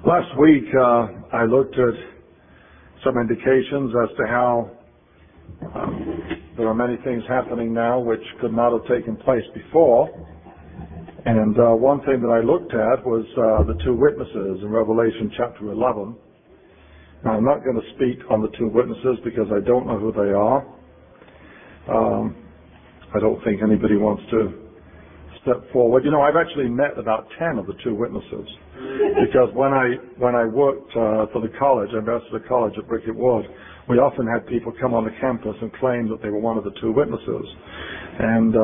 Last week, I looked at some indications as to how there are many things happening now which could not have taken place before. And one thing that I looked at was the two witnesses in Revelation chapter 11. Now, I'm not going to speak on the two witnesses because I don't know who they are. I don't think anybody wants to step forward. You know, I've actually met about 10 of the two witnesses because when I worked for the college, Ambassador College at Bricket Wood, we often had people come on the campus and claim that they were one of the two witnesses. And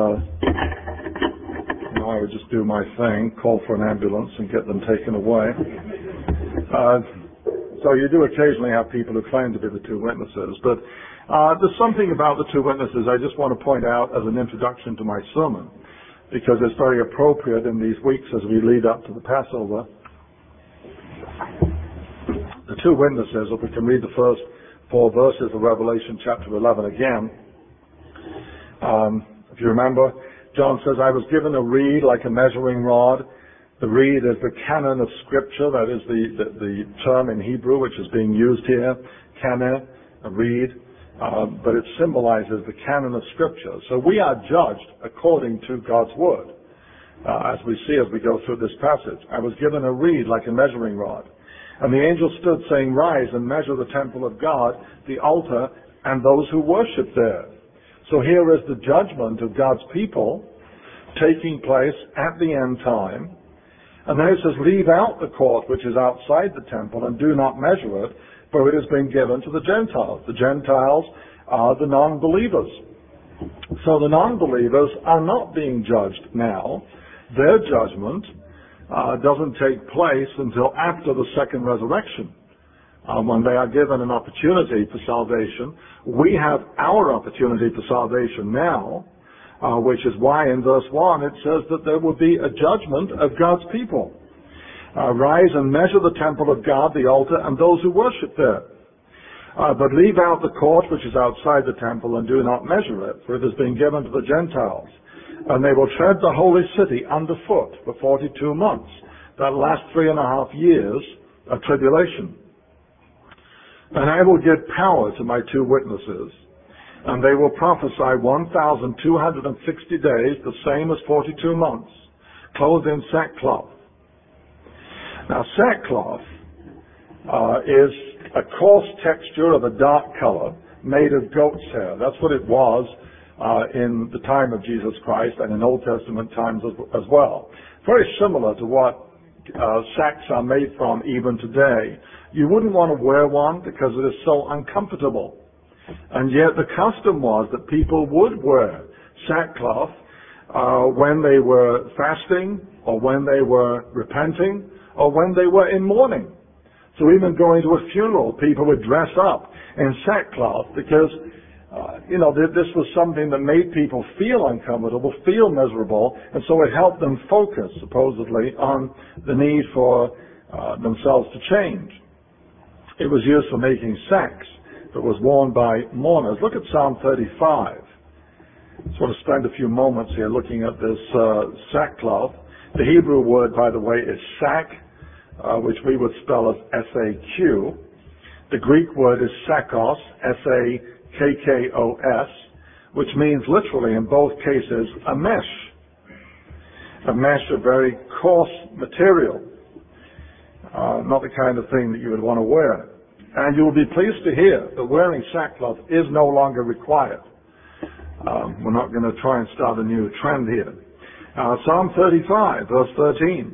I would just do my thing, call for an ambulance and get them taken away. So you do occasionally have people who claim to be the two witnesses, but there's something about the two witnesses I just want to point out as an introduction to my sermon, because it's very appropriate in these weeks as we lead up to the Passover. The two witnesses, if we can read the first 4 verses of Revelation chapter 11 again. If you remember, John says, I was given a reed like a measuring rod. The reed is the canon of Scripture. That is the term in Hebrew which is being used here. Canon, a reed. But it symbolizes the canon of Scripture. So we are judged according to God's Word, as we see as we go through this passage. I was given a reed like a measuring rod. And the angel stood saying, rise and measure the temple of God, the altar, and those who worship there. So here is the judgment of God's people taking place at the end time. And then it says, leave out the court which is outside the temple and do not measure it, for it has been given to the Gentiles. The Gentiles are the non-believers. So the non-believers are not being judged now. Their judgment doesn't take place until after the second resurrection, when they are given an opportunity for salvation. We have our opportunity for salvation now, which is why in verse 1 it says that there will be a judgment of God's people. Rise and measure the temple of God, the altar, and those who worship there. But leave out the court which is outside the temple and do not measure it, for it has been given to the Gentiles. And they will tread the holy city underfoot for 42 months. That last 3.5 years of tribulation. And I will give power to my two witnesses, and they will prophesy 1,260 days, the same as 42 months, clothed in sackcloth. Now, sackcloth is a coarse texture of a dark color made of goat's hair. That's what it was in the time of Jesus Christ and in Old Testament times as well. Very similar to what sacks are made from even today. You wouldn't want to wear one because it is so uncomfortable. And yet the custom was that people would wear sackcloth when they were fasting or when they were repenting or when they were in mourning. So even going to a funeral, people would dress up in sackcloth because this was something that made people feel uncomfortable, feel miserable, and so it helped them focus, supposedly, on the need for themselves to change. It was used for making sacks that was worn by mourners. Look at Psalm 35. I just want to spend a few moments here looking at this sackcloth. The Hebrew word, by the way, is sack, which we would spell as S-A-Q. The Greek word is sakos, S-A-K-K-O-S, which means literally in both cases a mesh. A mesh of very coarse material. Not the kind of thing that you would want to wear. And you will be pleased to hear that wearing sackcloth is no longer required. We're not going to try and start a new trend here. Psalm 35, verse 13.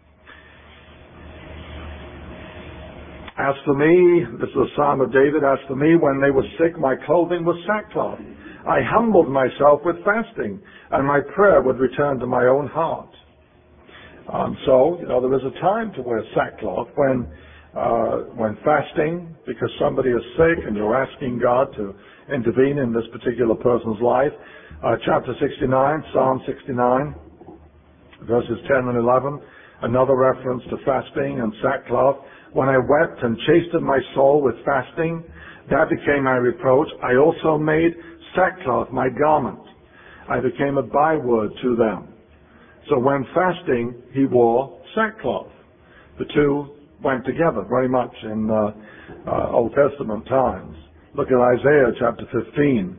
As for me, this is a Psalm of David, as for me, when they were sick, my clothing was sackcloth. I humbled myself with fasting, and my prayer would return to my own heart. So, there is a time to wear sackcloth when fasting, because somebody is sick and you're asking God to intervene in this particular person's life. Chapter 69, Psalm 69, verses 10 and 11, another reference to fasting and sackcloth. When I wept and chastened my soul with fasting, that became my reproach. I also made sackcloth my garment. I became a byword to them. So when fasting, he wore sackcloth. The two went together very much in Old Testament times. Look at Isaiah chapter 15.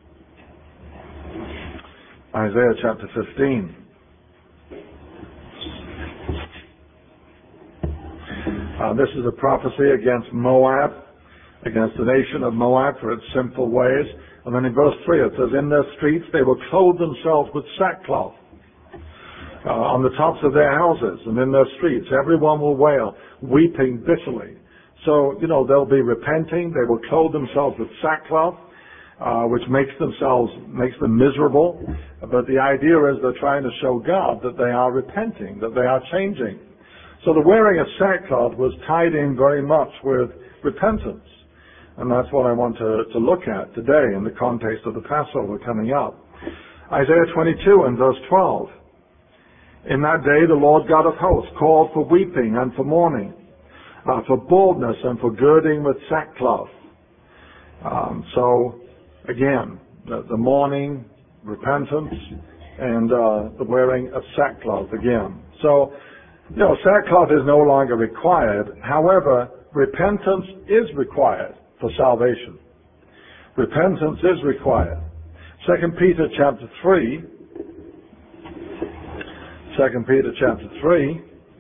Isaiah chapter 15. This is a prophecy against Moab, against the nation of Moab for its sinful ways. And then in verse 3 it says, in their streets they will clothe themselves with sackcloth on the tops of their houses, and in their streets everyone will wail, weeping bitterly. So, they'll be repenting. They will clothe themselves with sackcloth, which makes them miserable. But the idea is they're trying to show God that they are repenting, that they are changing. So the wearing of sackcloth was tied in very much with repentance. And that's what I want to look at today in the context of the Passover coming up. Isaiah 22 and verse 12. In that day the Lord God of hosts called for weeping and for mourning, for baldness and for girding with sackcloth. So, again, the mourning, repentance, and the wearing of sackcloth again. So, sackcloth is no longer required. However, repentance is required for salvation. Repentance is required. 2 Peter chapter 3. 2 Peter chapter 3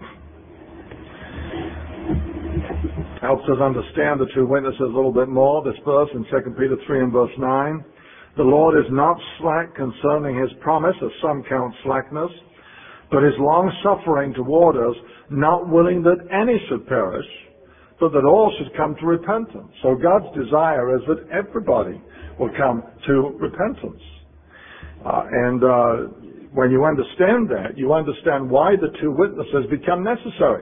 helps us understand the two witnesses a little bit more. This verse in 2 Peter 3 and verse 9. The Lord is not slack concerning his promise, as some count slackness, but is long-suffering toward us, not willing that any should perish, but that all should come to repentance. So God's desire is that everybody will come to repentance. When you understand that, you understand why the two witnesses become necessary.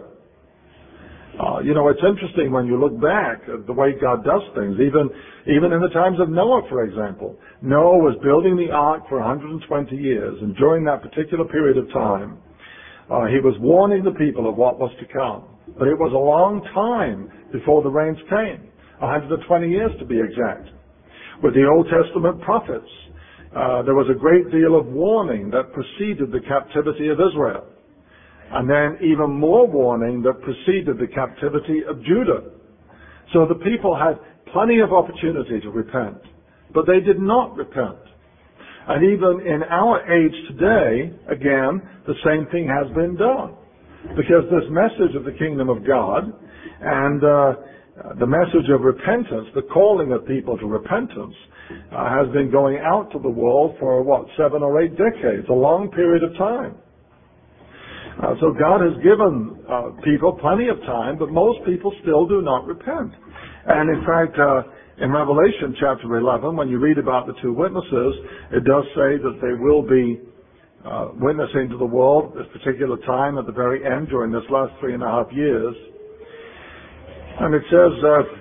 It's interesting when you look back at the way God does things, even in the times of Noah, for example. Noah was building the ark for 120 years, and during that particular period of time, he was warning the people of what was to come. But it was a long time before the rains came, 120 years to be exact. With the Old Testament prophets, there was a great deal of warning that preceded the captivity of Israel. And then even more warning that preceded the captivity of Judah. So the people had plenty of opportunity to repent, but they did not repent. And even in our age today, again, the same thing has been done. Because this message of the kingdom of God and the message of repentance, the calling of people to repentance, has been going out to the world for 7 or 8 decades, a long period of time. So God has given people plenty of time, but most people still do not repent. And in fact, in Revelation chapter 11, when you read about the two witnesses, it does say that they will be witnessing to the world this particular time at the very end during this last 3.5 years. And it says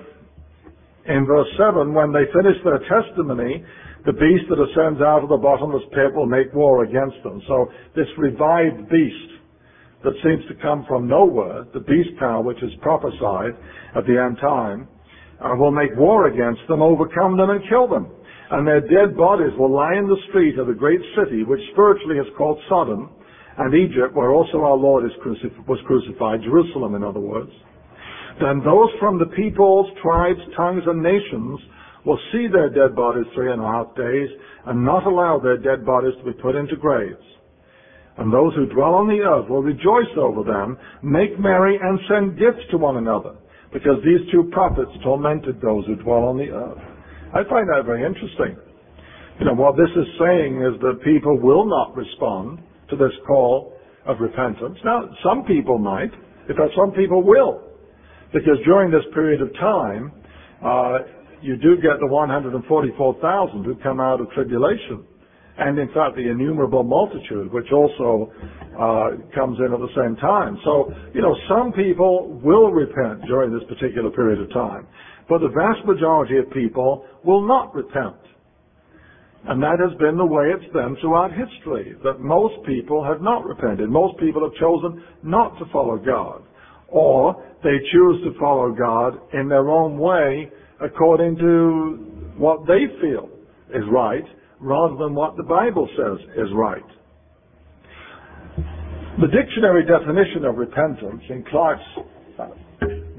in verse 7, when they finish their testimony, the beast that ascends out of the bottomless pit will make war against them. So this revived beast that seems to come from nowhere, the beast power which is prophesied at the end time, will make war against them, overcome them, and kill them. And their dead bodies will lie in the street of the great city, which spiritually is called Sodom, and Egypt, where also our Lord was crucified, Jerusalem in other words. Then those from the peoples, tribes, tongues, and nations will see their dead bodies 3.5 days, and not allow their dead bodies to be put into graves. And those who dwell on the earth will rejoice over them, make merry, and send gifts to one another, because these two prophets tormented those who dwell on the earth. I find that very interesting. What this is saying is that people will not respond to this call of repentance. Now, some people might, in fact, some people will, because during this period of time, you do get the 144,000 who come out of tribulation. And in fact, the innumerable multitude, which also comes in at the same time. So, some people will repent during this particular period of time. But the vast majority of people will not repent. And that has been the way it's been throughout history, that most people have not repented. Most people have chosen not to follow God. Or they choose to follow God in their own way according to what they feel is right, rather than what the Bible says is right. The dictionary definition of repentance in Clark's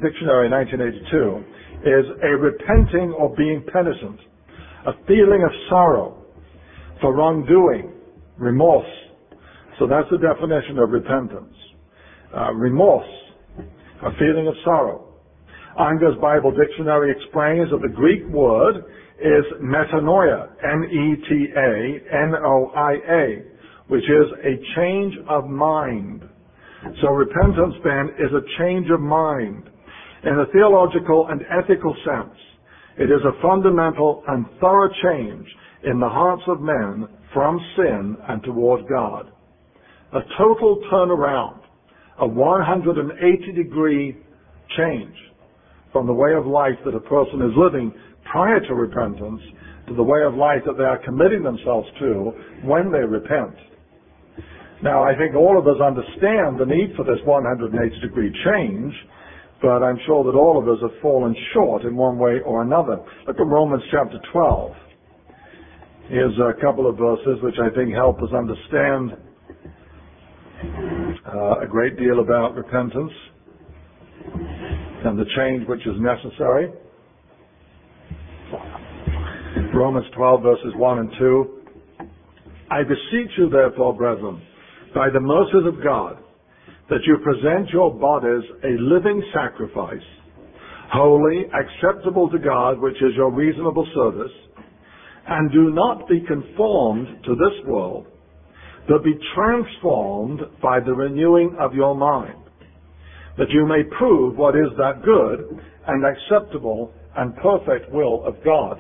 Dictionary 1982, is a repenting or being penitent, a feeling of sorrow for wrongdoing, remorse. So that's the definition of repentance. Remorse, a feeling of sorrow. Anger's Bible Dictionary explains that the Greek word is metanoia, M-E-T-A-N-O-I-A, which is a change of mind. So repentance then is a change of mind. In a theological and ethical sense, it is a fundamental and thorough change in the hearts of men from sin and toward God. A total turnaround, a 180-degree change from the way of life that a person is living prior to repentance to the way of life that they are committing themselves to when they repent. Now, I think all of us understand the need for this 180-degree change, but I'm sure that all of us have fallen short in one way or another. Look at Romans chapter 12. Here's a couple of verses which I think help us understand a great deal about repentance and the change which is necessary. Romans 12 verses 1 and 2. I beseech you therefore, brethren, by the mercies of God, that you present your bodies a living sacrifice, holy, acceptable to God, which is your reasonable service, and do not be conformed to this world, but be transformed by the renewing of your mind, that you may prove what is that good and acceptable and perfect will of God.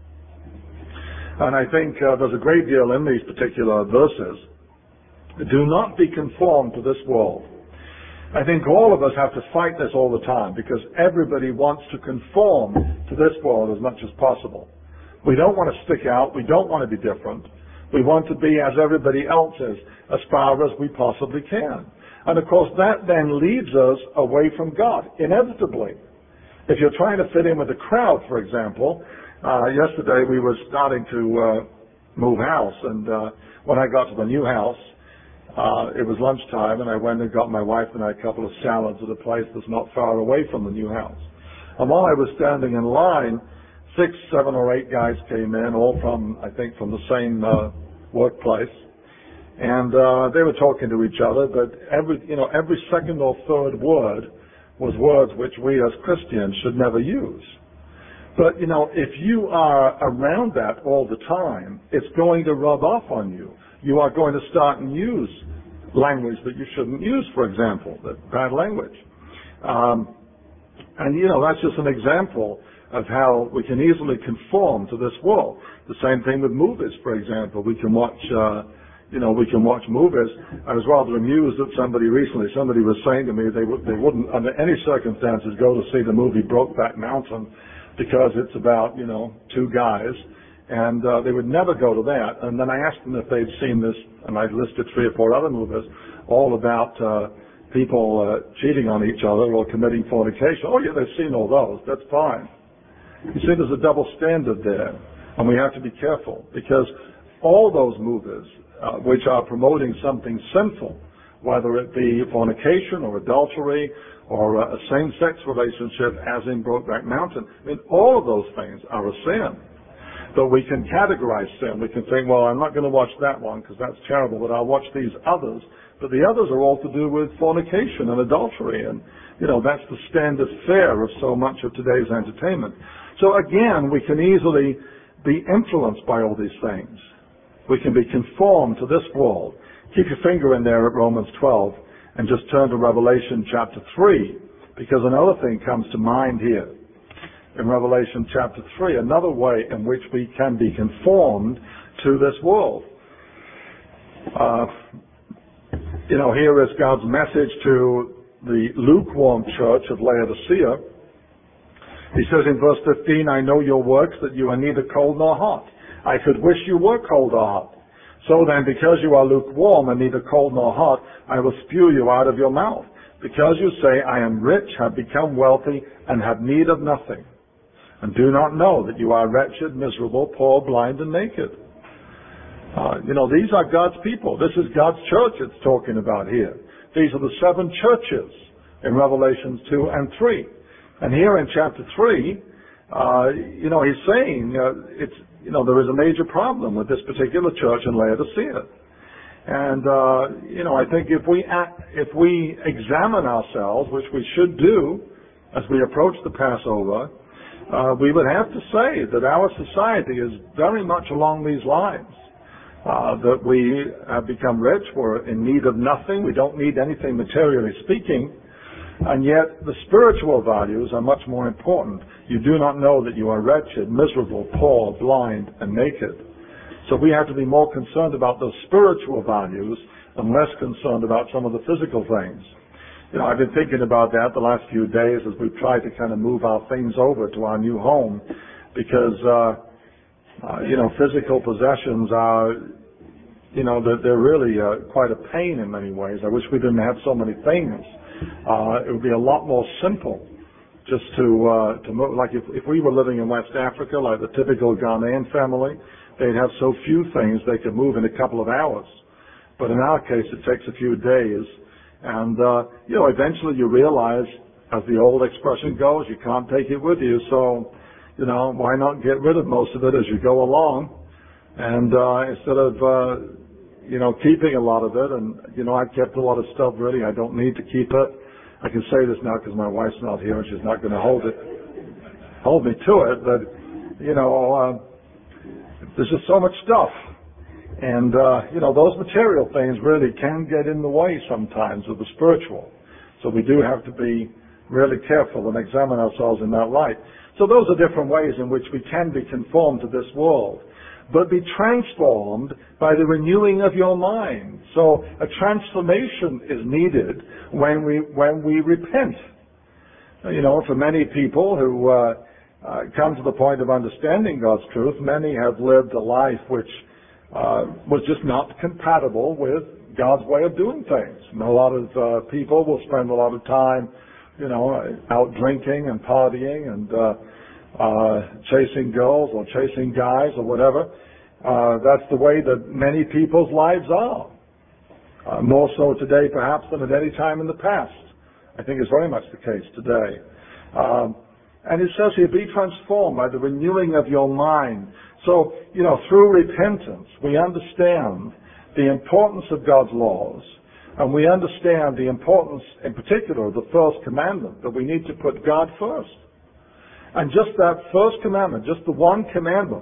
And I think there's a great deal in these particular verses. Do not be conformed to this world. I think all of us have to fight this all the time because everybody wants to conform to this world as much as possible. We don't want to stick out. We don't want to be different. We want to be as everybody else is as far as we possibly can. And of course that then leads us away from God, inevitably. If you're trying to fit in with the crowd, for example, yesterday we were starting to move house, and when I got to the new house, it was lunchtime, and I went and got my wife and I a couple of salads at a place that's not far away from the new house. And while I was standing in line, 6, 7, or 8 guys came in, all from, I think, from the same workplace, and they were talking to each other, but every second or third word was words which we as Christians should never use. But, if you are around that all the time, it's going to rub off on you. You are going to start and use language that you shouldn't use, for example, bad language. And that's just an example of how we can easily conform to this world. The same thing with movies, for example. We can watch movies. I was rather amused that somebody was saying to me they wouldn't under any circumstances go to see the movie Brokeback Mountain because it's about, 2 guys, and they would never go to that. And then I asked them if they'd seen this, and I listed 3 or 4 other movies, all about people cheating on each other or committing fornication. Oh yeah, they've seen all those. That's fine. You see, there's a double standard there, and we have to be careful, because all those movies which are promoting something sinful, whether it be fornication or adultery or a same-sex relationship as in Brokeback Mountain, all of those things are a sin. But we can categorize sin. We can think, well, I'm not going to watch that one because that's terrible, but I'll watch these others. But the others are all to do with fornication and adultery, and that's the standard fare of so much of today's entertainment. So again, we can easily be influenced by all these things. We can be conformed to this world. Keep your finger in there at Romans 12 and just turn to Revelation chapter 3, because another thing comes to mind here. In Revelation chapter 3, another way in which we can be conformed to this world. Here is God's message to the lukewarm church of Laodicea. He says in verse 15, I know your works, that you are neither cold nor hot. I could wish you were cold or hot. So then, because you are lukewarm and neither cold nor hot, I will spew you out of your mouth. Because you say, I am rich, have become wealthy, and have need of nothing, and do not know that you are wretched, miserable, poor, blind, and naked. These are God's people. This is God's church it's talking about here. These are the 7 churches in Revelations 2 and 3. And here in chapter 3, he's saying there is a major problem with this particular church in Laodicea. And, I think if we examine ourselves, which we should do as we approach the Passover, we would have to say that our society is very much along these lines. That we have become rich, we're in need of nothing, we don't need anything materially speaking, and yet the spiritual values are much more important. You do not know that you are wretched, miserable, poor, blind, and naked. So we have to be more concerned about those spiritual values and less concerned about some of the physical things. I've been thinking about that the last few days as we've tried to kind of move our things over to our new home, because physical possessions are, they're really quite a pain in many ways. I wish we didn't have so many things. It would be a lot more simple just to move. Like if we were living in West Africa, like the typical Ghanaian family, they'd have so few things they could move in a couple of hours. But in our case, it takes a few days. And, eventually you realize, as the old expression goes, you can't take it with you. So, why not get rid of most of it as you go along? And instead of, keeping a lot of it, and, I've kept a lot of stuff really, I don't need to keep it. I can say this now because my wife's not here and she's not going to hold me to it, but, there's just so much stuff. And, those material things really can get in the way sometimes of the spiritual. So we do have to be really careful and examine ourselves in that light. So those are different ways in which we can be conformed to this world. But be transformed by the renewing of your mind. So a transformation is needed when we repent. For many people who come to the point of understanding God's truth, many have lived a life which was just not compatible with God's way of doing things. And a lot of people will spend a lot of time, out drinking and partying and chasing girls or chasing guys or whatever. That's the way that many people's lives are. More so today perhaps than at any time in the past. I think it's very much the case today. And it says here, be transformed by the renewing of your mind. So, through repentance, we understand the importance of God's laws, and we understand the importance, in particular, of the first commandment, that we need to put God first. And just that first commandment, just the one commandment,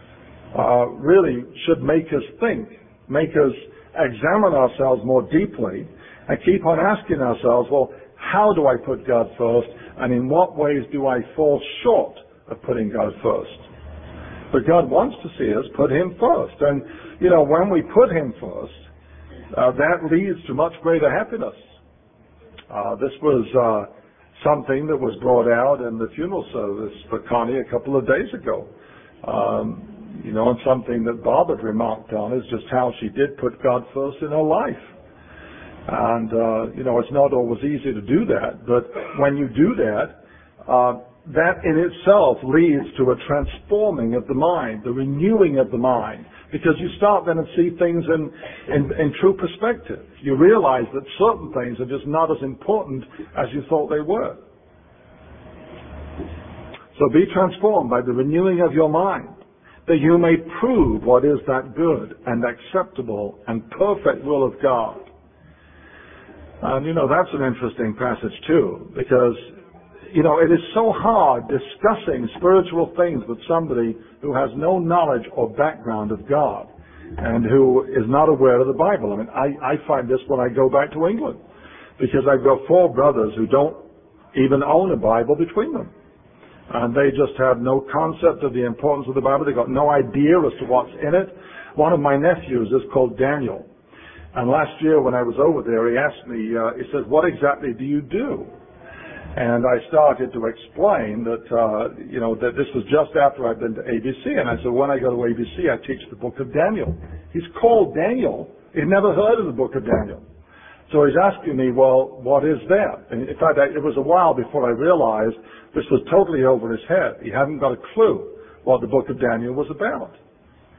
really should make us think, make us examine ourselves more deeply, and keep on asking ourselves, well, how do I put God first, and in what ways do I fall short of putting God first? But God wants to see us put Him first. And, when we put Him first, that leads to much greater happiness. This was something that was brought out in the funeral service for Connie a couple of days ago. And something that Bob had remarked on is just how she did put God first in her life. And, it's not always easy to do that, but when you do that, that in itself leads to a transforming of the mind, the renewing of the mind, because you start then to see things in true perspective. You realize that certain things are just not as important as you thought they were. So be transformed by the renewing of your mind, that you may prove what is that good and acceptable and perfect will of God. And, that's an interesting passage too, because, it is so hard discussing spiritual things with somebody who has no knowledge or background of God and who is not aware of the Bible. I find this when I go back to England, because I've got 4 brothers who don't even own a Bible between them. And they just have no concept of the importance of the Bible. They've got no idea as to what's in it. One of my nephews is called Daniel. And last year when I was over there, he asked me, he said, what exactly do you do? And I started to explain that, that this was just after I'd been to ABC. And I said, when I go to ABC, I teach the book of Daniel. He's called Daniel. He'd never heard of the book of Daniel. So he's asking me, well, what is that? And in fact, it was a while before I realized this was totally over his head. He hadn't got a clue what the book of Daniel was about.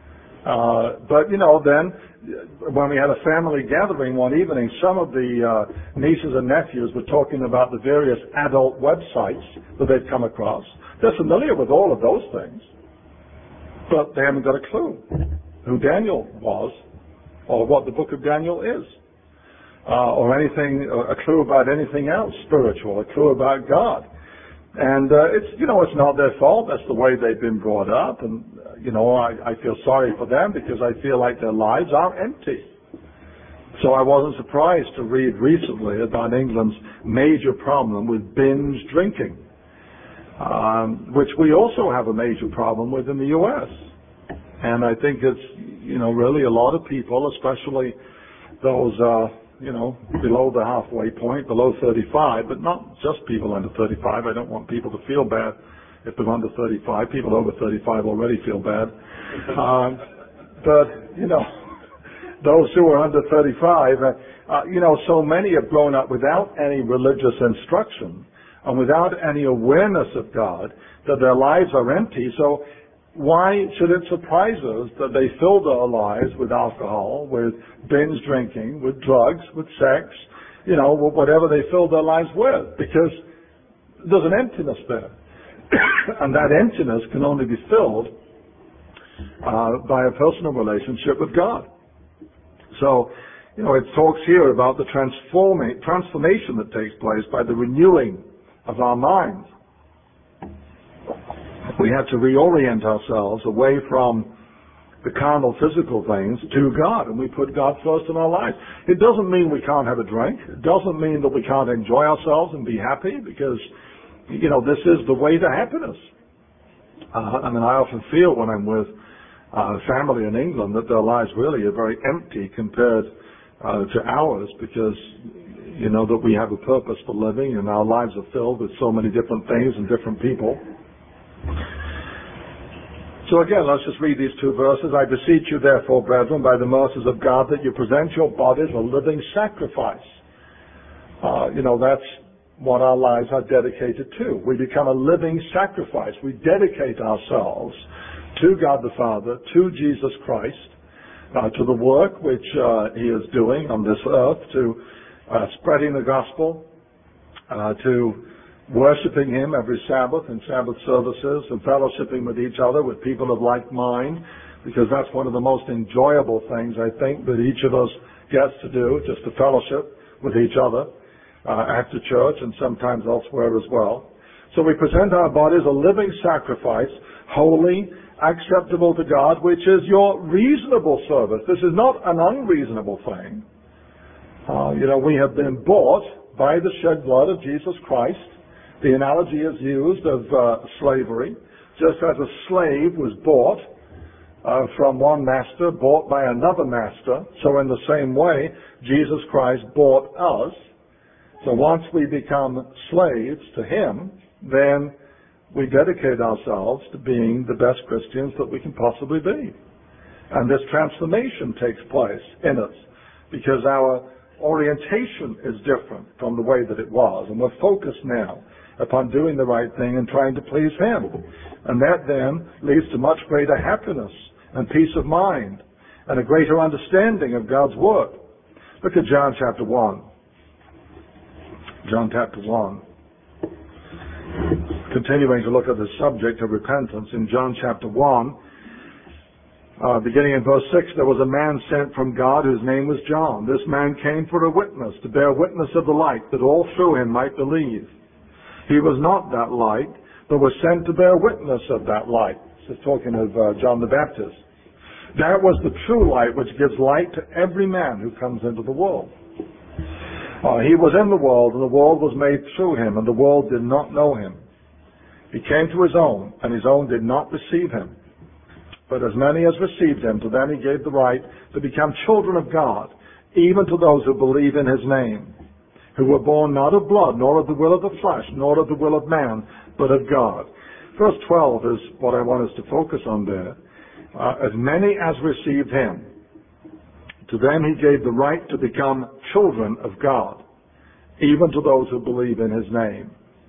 But then when we had a family gathering one evening, some of the nieces and nephews were talking about the various adult websites that they'd come across. They're familiar with all of those things, but they haven't got a clue who Daniel was or what the book of Daniel is, or anything, a clue about anything else spiritual, a clue about God. And it's not their fault. That's the way they've been brought up. And, I feel sorry for them because I feel like their lives are empty. So I wasn't surprised to read recently about England's major problem with binge drinking, which we also have a major problem with in the U.S. And I think it's, really a lot of people, especially those, below the halfway point, below 35, but not just people under 35. I don't want people to feel bad if they're under 35. People over 35 already feel bad. But those who are under 35, so many have grown up without any religious instruction and without any awareness of God, that their lives are empty. So why should it surprise us that they fill their lives with alcohol, with binge drinking, with drugs, with sex, whatever they fill their lives with? Because there's an emptiness there. And that emptiness can only be filled by a personal relationship with God. So, it talks here about the transformation that takes place by the renewing of our minds. We have to reorient ourselves away from the carnal, physical things to God, and we put God first in our lives. It doesn't mean we can't have a drink. It doesn't mean that we can't enjoy ourselves and be happy, because, this is the way to happiness. I often feel when I'm with family in England that their lives really are very empty compared to ours, because, that we have a purpose for living, and our lives are filled with so many different things and different people. So again, let's just read these two verses. I beseech you, therefore, brethren, by the mercies of God, that you present your bodies a living sacrifice. That's what our lives are dedicated to. We become a living sacrifice. We dedicate ourselves to God the Father, to Jesus Christ, to the work which He is doing on this earth, to spreading the gospel, to worshiping Him every Sabbath and Sabbath services, and fellowshipping with each other, with people of like mind, because that's one of the most enjoyable things, I think, that each of us gets to do, just to fellowship with each other after church and sometimes elsewhere as well. So we present our bodies a living sacrifice, holy, acceptable to God, which is your reasonable service. This is not an unreasonable thing. We have been bought by the shed blood of Jesus Christ. The analogy is used of slavery. Just as a slave was bought from one master, bought by another master, so in the same way, Jesus Christ bought us. So once we become slaves to Him, then we dedicate ourselves to being the best Christians that we can possibly be. And this transformation takes place in us because our orientation is different from the way that it was. And we're focused now upon doing the right thing and trying to please Him. And that then leads to much greater happiness and peace of mind and a greater understanding of God's Word. Look at John chapter 1. John chapter 1. Continuing to look at the subject of repentance in John chapter 1, beginning in verse 6, there was a man sent from God whose name was John. This man came for a witness, to bear witness of the light, that all through him might believe. He was not that light, but was sent to bear witness of that light. This is talking of John the Baptist. That was the true light which gives light to every man who comes into the world. He was in the world, and the world was made through him, and the world did not know him. He came to his own, and his own did not receive him. But as many as received him, to them he gave the right to become children of God, even to those who believe in his name, who were born not of blood, nor of the will of the flesh, nor of the will of man, but of God. Verse 12 is what I want us to focus on there. As many as received him, to them he gave the right to become children of God, even to those who believe in his name.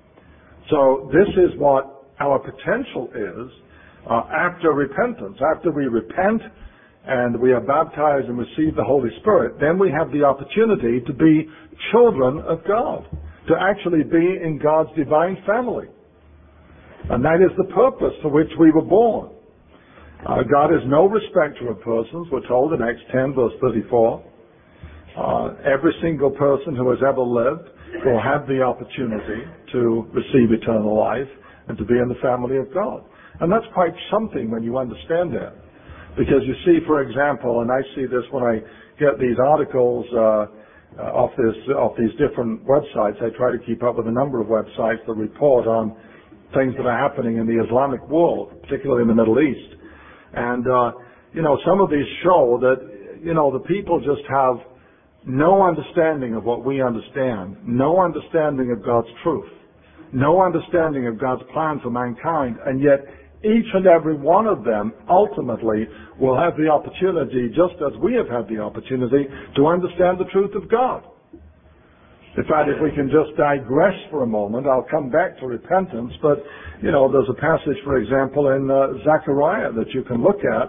So this is what our potential is after repentance. After we repent and we are baptized and receive the Holy Spirit, then we have the opportunity to be children of God, to actually be in God's divine family. And that is the purpose for which we were born. God is no respecter of persons, we're told in Acts 10, verse 34. Every single person who has ever lived will have the opportunity to receive eternal life and to be in the family of God. And that's quite something when you understand that. Because you see, for example, and I see this when I get these articles off these different websites. I try to keep up with a number of websites that report on things that are happening in the Islamic world, particularly in the Middle East. And, some of these show that, the people just have no understanding of what we understand, no understanding of God's truth, no understanding of God's plan for mankind, and yet each and every one of them ultimately will have the opportunity, just as we have had the opportunity, to understand the truth of God. In fact, if we can just digress for a moment, I'll come back to repentance, but, there's a passage, for example, in Zechariah that you can look at,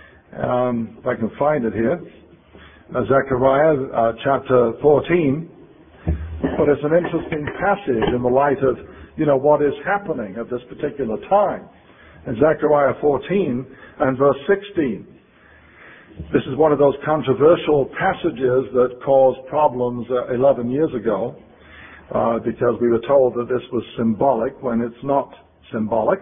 if I can find it here. Zechariah chapter 14, but it's an interesting passage in the light of, what is happening at this particular time. In Zechariah 14 and verse 16. This is one of those controversial passages that caused problems 11 years ago because we were told that this was symbolic when it's not symbolic.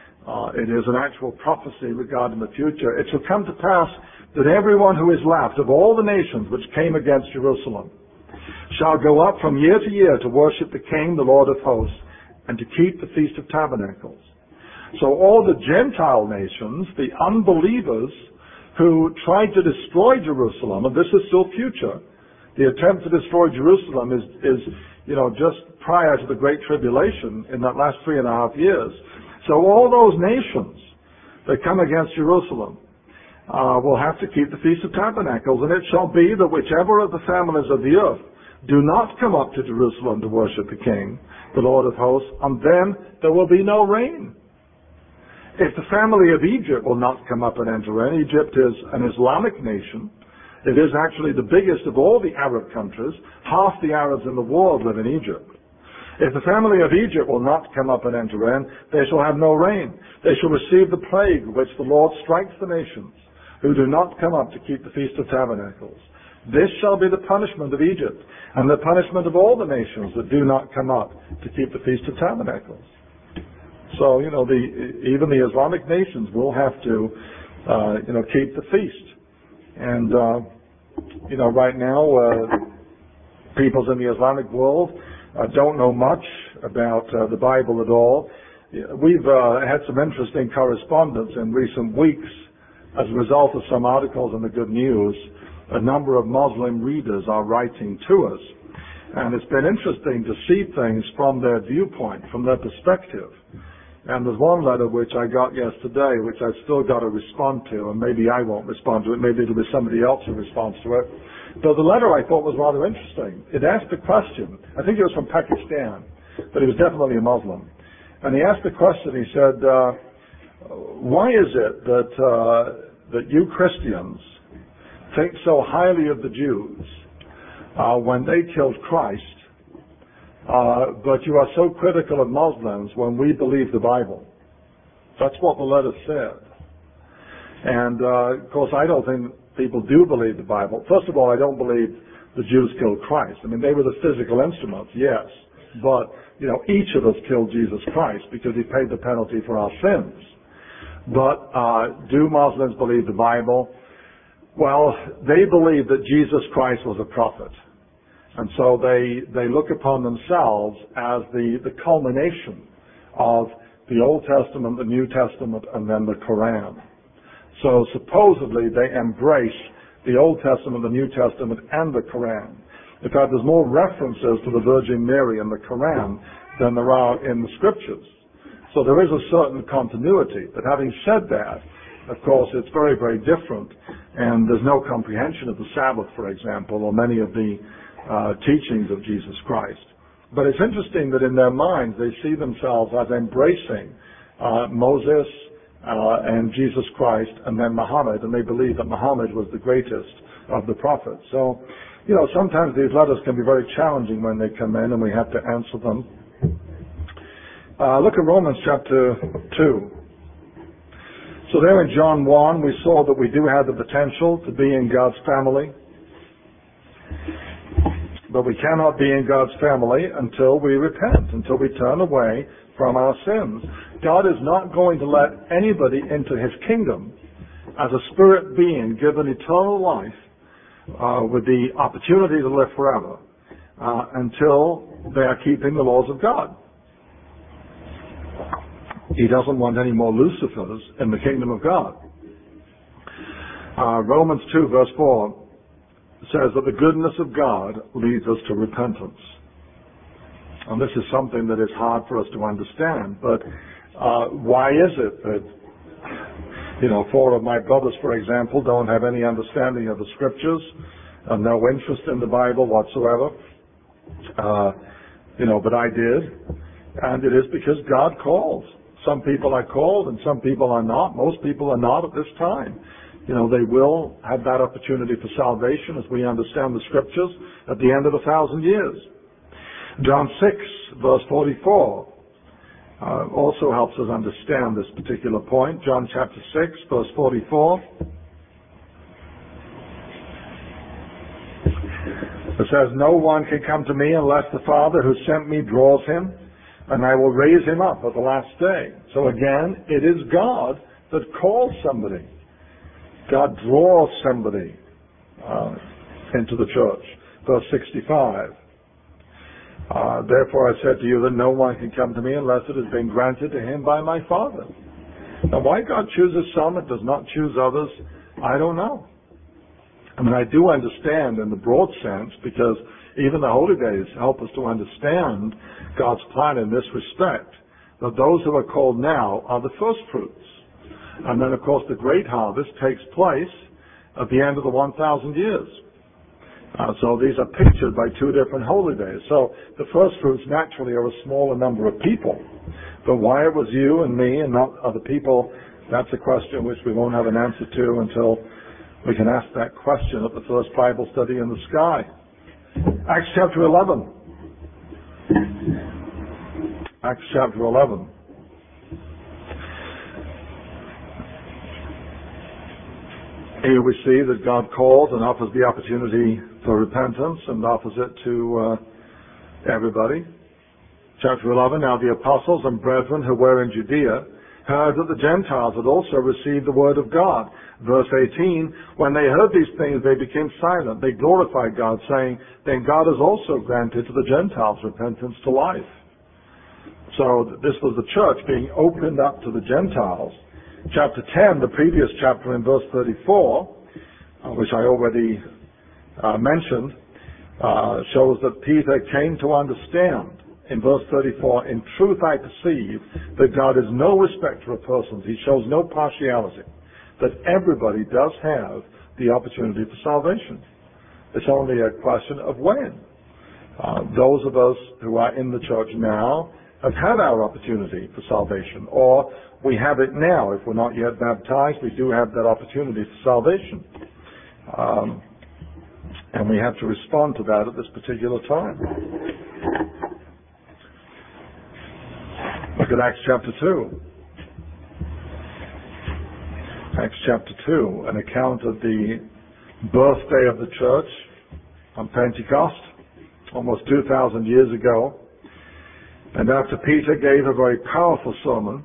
It is an actual prophecy regarding the future. It shall come to pass that everyone who is left of all the nations which came against Jerusalem shall go up from year to year to worship the King, the Lord of hosts, and to keep the Feast of Tabernacles. So all the Gentile nations, the unbelievers who tried to destroy Jerusalem, and this is still future, the attempt to destroy Jerusalem is just prior to the Great Tribulation in that last 3.5 years. So all those nations that come against Jerusalem will have to keep the Feast of Tabernacles, and it shall be that whichever of the families of the earth do not come up to Jerusalem to worship the King, the Lord of hosts, and then there will be no rain. If the family of Egypt will not come up and enter in, Egypt is an Islamic nation. It is actually the biggest of all the Arab countries. Half the Arabs in the world live in Egypt. If the family of Egypt will not come up and enter in, they shall have no rain. They shall receive the plague which the Lord strikes the nations who do not come up to keep the Feast of Tabernacles. This shall be the punishment of Egypt and the punishment of all the nations that do not come up to keep the Feast of Tabernacles. So, even the Islamic nations will have to, keep the feast. And, right now, peoples in the Islamic world don't know much about the Bible at all. We've had some interesting correspondence in recent weeks as a result of some articles in the Good News. A number of Muslim readers are writing to us. And it's been interesting to see things from their viewpoint, from their perspective. And there's one letter which I got yesterday, which I've still got to respond to, and maybe I won't respond to it, maybe it'll be somebody else who responds to it. But the letter I thought was rather interesting. It asked a question. I think it was from Pakistan, but he was definitely a Muslim. And he asked the question, he said, why is it that you Christians think so highly of the Jews when they killed Christ, but you are so critical of Muslims when we believe the Bible? That's what the letter said. And, of course, I don't think people do believe the Bible. First of all, I don't believe the Jews killed Christ. I mean, they were the physical instruments, yes. But, each of us killed Jesus Christ because he paid the penalty for our sins. But do Muslims believe the Bible? Well, they believe that Jesus Christ was a prophet. And so they look upon themselves as the culmination of the Old Testament, the New Testament, and then the Quran. So supposedly they embrace the Old Testament, the New Testament, and the Quran. In fact, there's more references to the Virgin Mary in the Quran than there are in the Scriptures. So there is a certain continuity. But having said that, of course, it's very, very different. And there's no comprehension of the Sabbath, for example, or many of the teachings of Jesus Christ. But it's interesting that in their minds they see themselves as embracing Moses and Jesus Christ, and then Muhammad, and they believe that Muhammad was the greatest of the prophets. So, sometimes these letters can be very challenging when they come in, and we have to answer them. Look at Romans chapter 2. So there in John 1, we saw that we do have the potential to be in God's family, but we cannot be in God's family until we repent, until we turn away from our sins. God is not going to let anybody into His kingdom as a spirit being given eternal life with the opportunity to live forever until they are keeping the laws of God. He doesn't want any more Lucifers in the kingdom of God. Romans 2 verse 4 says that the goodness of God leads us to repentance. And this is something that is hard for us to understand, but why is it that, 4 of my brothers, for example, don't have any understanding of the scriptures and no interest in the Bible whatsoever? But I did. And it is because God calls. Some people are called and some people are not. Most people are not at this time. They will have that opportunity for salvation as we understand the scriptures at the end of 1,000 years. John 6 verse 44 also helps us understand this particular point. John chapter 6 verse 44. It says, "No one can come to me unless the Father who sent me draws him, and I will raise him up at the last day." So again, it is God that calls somebody. God draws somebody into the church. Verse 65. "Therefore I said to you that no one can come to me unless it has been granted to him by my Father." Now why God chooses some and does not choose others, I don't know. I do understand in the broad sense, because even the Holy Days help us to understand God's plan in this respect, that those who are called now are the first fruits. And then, of course, the great harvest takes place at the end of the 1,000 years. So these are pictured by two different holy days. So the first fruits naturally are a smaller number of people. But why it was you and me and not other people, that's a question which we won't have an answer to until we can ask that question at the first Bible study in the sky. Acts chapter 11. Acts chapter 11. Here we see that God calls and offers the opportunity for repentance and offers it to everybody. Chapter 11, "Now the apostles and brethren who were in Judea heard that the Gentiles had also received the word of God." Verse 18, "When they heard these things, they became silent. They glorified God, saying, 'Then God has also granted to the Gentiles repentance to life.'" So this was the church being opened up to the Gentiles. Chapter 10, the previous chapter in verse 34, which I already mentioned, shows that Peter came to understand. In verse 34, "In truth I perceive that God is no respecter of persons. He shows no partiality, that everybody does have the opportunity for salvation. It's only a question of when. Those of us who are in the church now have had our opportunity for salvation, or we have it now. If we're not yet baptized, we do have that opportunity for salvation. And we have to respond to that at this particular time. Look at Acts chapter 2. Acts chapter 2, an account of the birthday of the church on Pentecost, almost 2,000 years ago. And after Peter gave a very powerful sermon,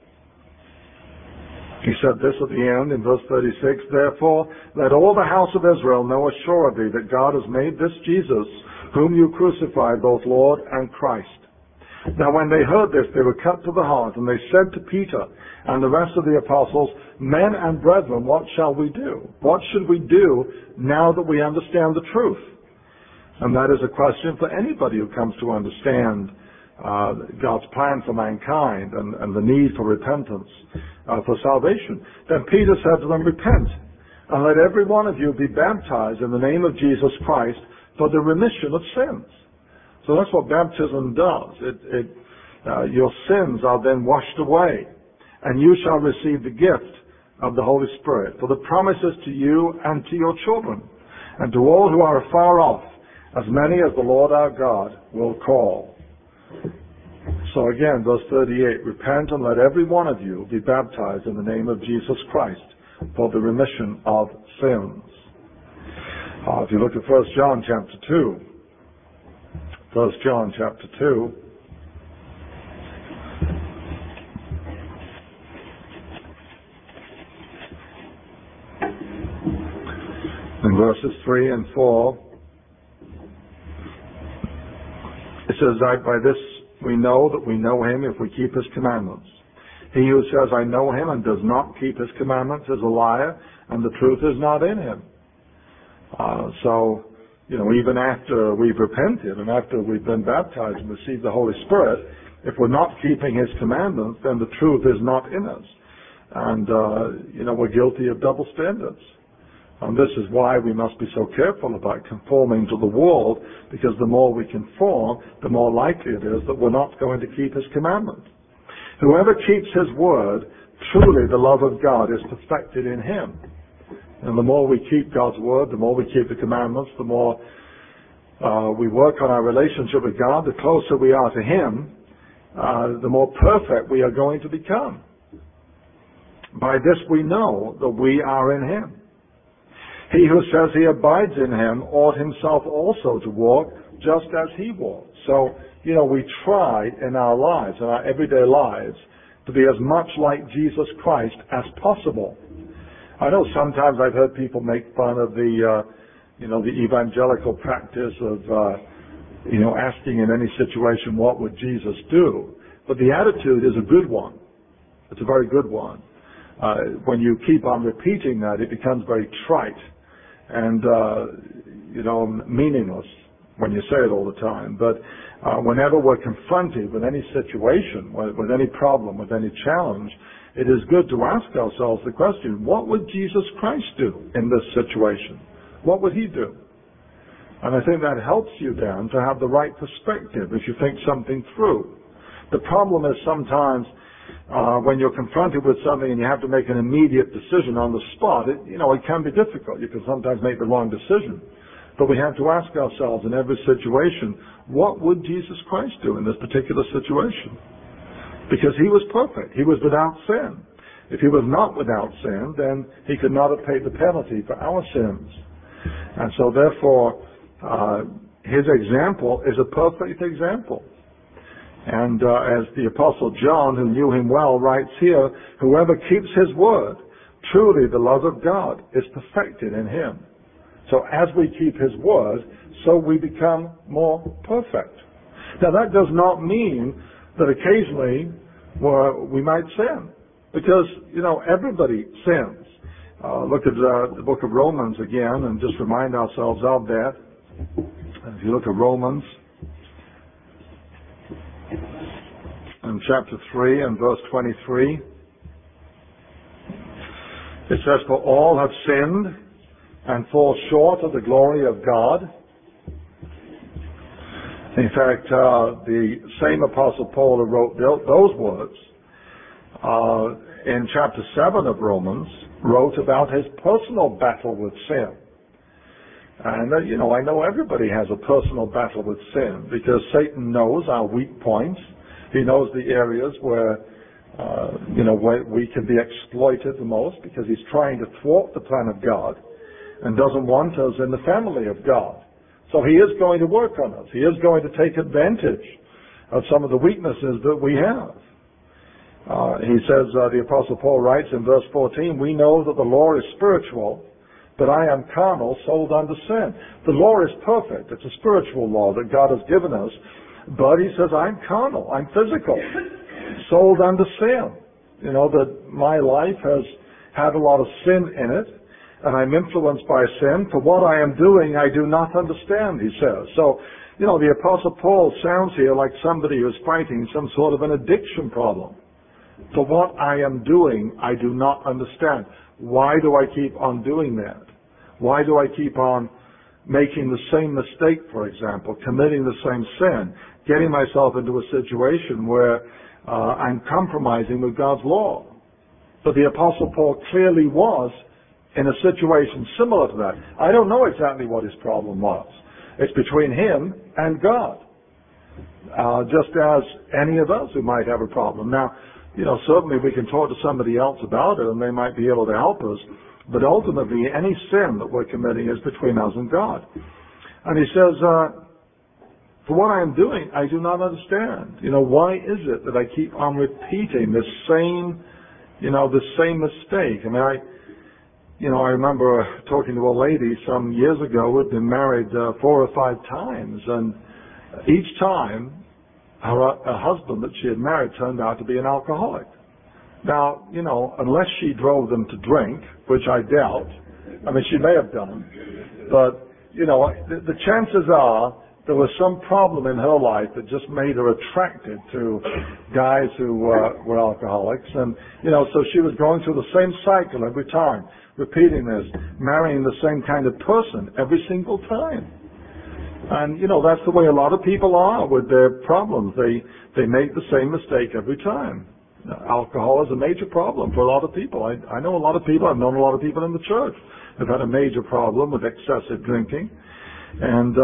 he said this at the end in verse 36, "Therefore, let all the house of Israel know assuredly that God has made this Jesus, whom you crucified, both Lord and Christ." Now when they heard this, they were cut to the heart, and they said to Peter and the rest of the apostles, "Men and brethren, what shall we do? What should we do now that we understand the truth?" And that is a question for anybody who comes to understand God's plan for mankind and the need for repentance, for salvation. Then Peter said to them, "Repent, and let every one of you be baptized in the name of Jesus Christ for the remission of sins." So that's what baptism does. Your sins are then washed away. and you shall receive the gift of the Holy Spirit. For the promise is to you and to your children, and to all who are afar off, as many as the Lord our God will call. So again, verse 38, repent and let every one of you be baptized in the name of Jesus Christ for the remission of sins. If you look at 1 John chapter 2, 1 John chapter 2, in verses 3 and 4, it says that by this we know that we know him if we keep his commandments. He who says, I know him, and does not keep his commandments is a liar, and the truth is not in him. So, even after we've repented and after we've been baptized and received the Holy Spirit, if we're not keeping his commandments, then the truth is not in us. And, we're guilty of double standards. And this is why we must be so careful about conforming to the world, because the more we conform, the more likely it is that we're not going to keep his commandments. Whoever keeps his word, truly the love of God is perfected in him. And the more we keep God's word, the more we keep the commandments, the more we work on our relationship with God, the closer we are to him, the more perfect we are going to become. By this we know that we are in him. He who says he abides in him ought himself also to walk just as he walked. So, we try in our lives, in our everyday lives, to be as much like Jesus Christ as possible. I know sometimes I've heard people make fun of the evangelical practice of, asking in any situation, what would Jesus do? But the attitude is a good one. It's a very good one. When you keep on repeating that, it becomes very trite and, meaningless when you say it all the time. But whenever we're confronted with any situation, with any problem, with any challenge, it is good to ask ourselves the question, what would Jesus Christ do in this situation? What would he do? And I think that helps you then to have the right perspective as you think something through. The problem is sometimes when you're confronted with something and you have to make an immediate decision on the spot, it can be difficult. You can sometimes make the wrong decision. But we have to ask ourselves in every situation, what would Jesus Christ do in this particular situation? Because he was perfect. He was without sin. If he was not without sin, then he could not have paid the penalty for our sins. And so therefore, his example is a perfect example. And as the Apostle John, who knew him well, writes here, whoever keeps his word, truly the love of God is perfected in him. So as we keep his word, so we become more perfect. Now that does not mean that occasionally we might sin, because, everybody sins. Look at the book of Romans again and just remind ourselves of that. If you look at Romans, in chapter 3 and verse 23, it says, for all have sinned and fall short of the glory of God. In fact, the same Apostle Paul who wrote those words in chapter 7 of Romans wrote about his personal battle with sin. And, I know everybody has a personal battle with sin because Satan knows our weak points. He knows the areas where, where we can be exploited the most because he's trying to thwart the plan of God and doesn't want us in the family of God. So he is going to work on us. He is going to take advantage of some of the weaknesses that we have. He says, the Apostle Paul writes in verse 14, we know that the law is spiritual, but I am carnal, sold unto sin. The law is perfect. It's a spiritual law that God has given us. But he says, I'm carnal. I'm physical, sold unto sin. That my life has had a lot of sin in it. And I'm influenced by sin. For what I am doing, I do not understand, he says. So, the Apostle Paul sounds here like somebody who's fighting some sort of an addiction problem. For what I am doing, I do not understand. Why do I keep on doing that? Why do I keep on making the same mistake, for example, committing the same sin, getting myself into a situation where I'm compromising with God's law? But the Apostle Paul clearly was in a situation similar to that. I don't know exactly what his problem was. It's between him and God. Just as any of us who might have a problem. Now, certainly we can talk to somebody else about it and they might be able to help us. But ultimately, any sin that we're committing is between us and God. And he says, for what I am doing, I do not understand. Why is it that I keep on repeating this same mistake? I remember talking to a lady some years ago who had been married 4 or 5 times, and each time her husband that she had married turned out to be an alcoholic. Now, unless she drove them to drink, which I doubt, she may have done, but, the chances are there was some problem in her life that just made her attracted to guys who were alcoholics. And, so she was going through the same cycle every time, repeating this, marrying the same kind of person every single time. And, that's the way a lot of people are with their problems. They make the same mistake every time. Alcohol is a major problem for a lot of people. I know a lot of people, I've known a lot of people in the church who've had a major problem with excessive drinking. And,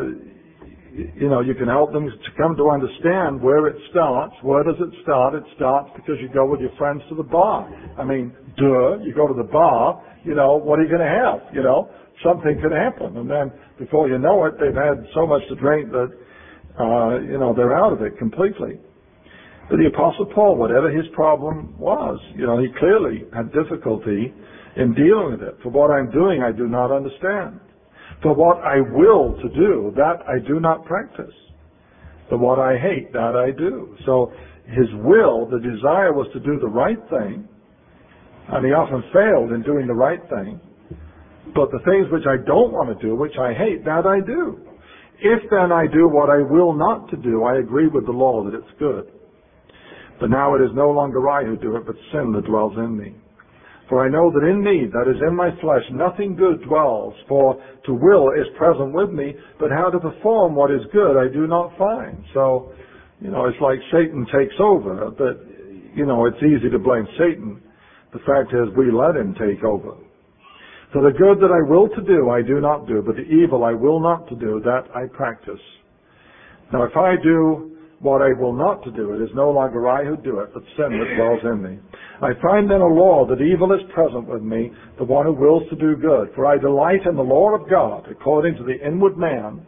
you can help them to come to understand where it starts. Where does it start? It starts because you go with your friends to the bar. You go to the bar, what are you going to have? Something could happen. And then before you know it, they've had so much to drink that, they're out of it completely. But the Apostle Paul, whatever his problem was, he clearly had difficulty in dealing with it. For what I'm doing, I do not understand. For what I will to do, that I do not practice. For what I hate, that I do. So his will, the desire was to do the right thing, and he often failed in doing the right thing. But the things which I don't want to do, which I hate, that I do. If then I do what I will not to do, I agree with the law that it's good. But now it is no longer I who do it, but sin that dwells in me. For I know that in me, that is in my flesh, nothing good dwells. For to will is present with me, but how to perform what is good I do not find. So, it's like Satan takes over, but, it's easy to blame Satan. The fact is, we let him take over. For the good that I will to do, I do not do, but the evil I will not to do, that I practice. Now if I do what I will not to do, it is no longer I who do it, but sin that dwells in me. I find then a law that evil is present with me, the one who wills to do good. For I delight in the law of God, according to the inward man.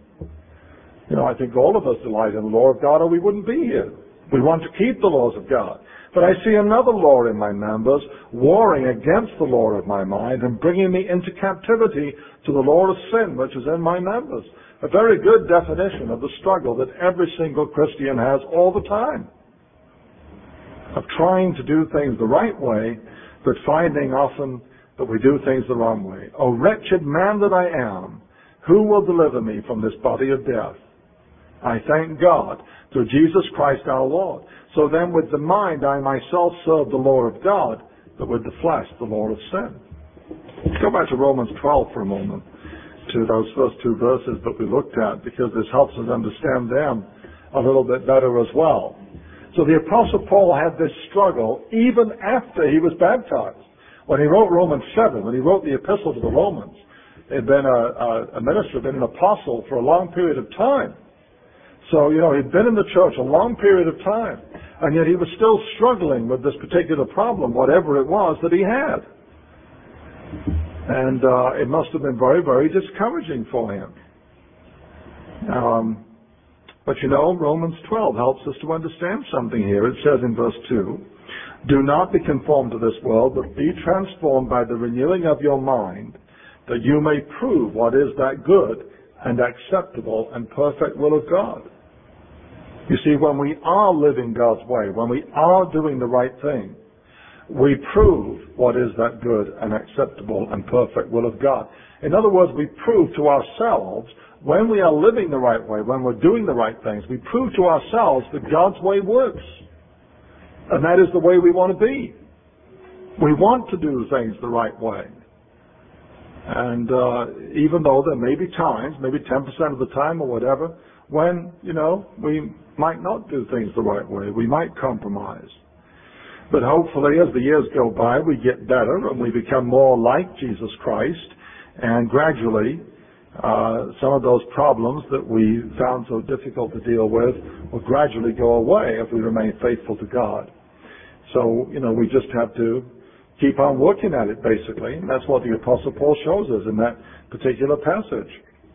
I think all of us delight in the law of God, or we wouldn't be here. We want to keep the laws of God. But I see another law in my members, warring against the law of my mind, and bringing me into captivity to the law of sin, which is in my members. A very good definition of the struggle that every single Christian has all the time. Of trying to do things the right way, but finding often that we do things the wrong way. O wretched man that I am, who will deliver me from this body of death? I thank God through Jesus Christ our Lord. So then with the mind I myself serve the law of God, but with the flesh the law of sin. Let's go back to Romans 12 for a moment, to those first 2 verses that we looked at, because this helps us understand them a little bit better as well. So the Apostle Paul had this struggle even after he was baptized. When he wrote Romans 7, when he wrote the epistle to the Romans, he had been a minister, been an apostle for a long period of time. So, he'd been in the church a long period of time, and yet he was still struggling with this particular problem, whatever it was that he had. And it must have been very, very discouraging for him. But Romans 12 helps us to understand something here. It says in verse 2, do not be conformed to this world, but be transformed by the renewing of your mind, that you may prove what is that good and acceptable and perfect will of God. You see, when we are living God's way, when we are doing the right thing, we prove what is that good and acceptable and perfect will of God. In other words, we prove to ourselves, when we are living the right way, when we're doing the right things, we prove to ourselves that God's way works. And that is the way we want to be. We want to do things the right way. And even though there may be times, maybe 10% of the time or whatever, when, we might not do things the right way. We might compromise. But hopefully, as the years go by, we get better and we become more like Jesus Christ, and gradually, some of those problems that we found so difficult to deal with will gradually go away if we remain faithful to God. So, we just have to keep on working at it, basically. And that's what the Apostle Paul shows us in that particular passage.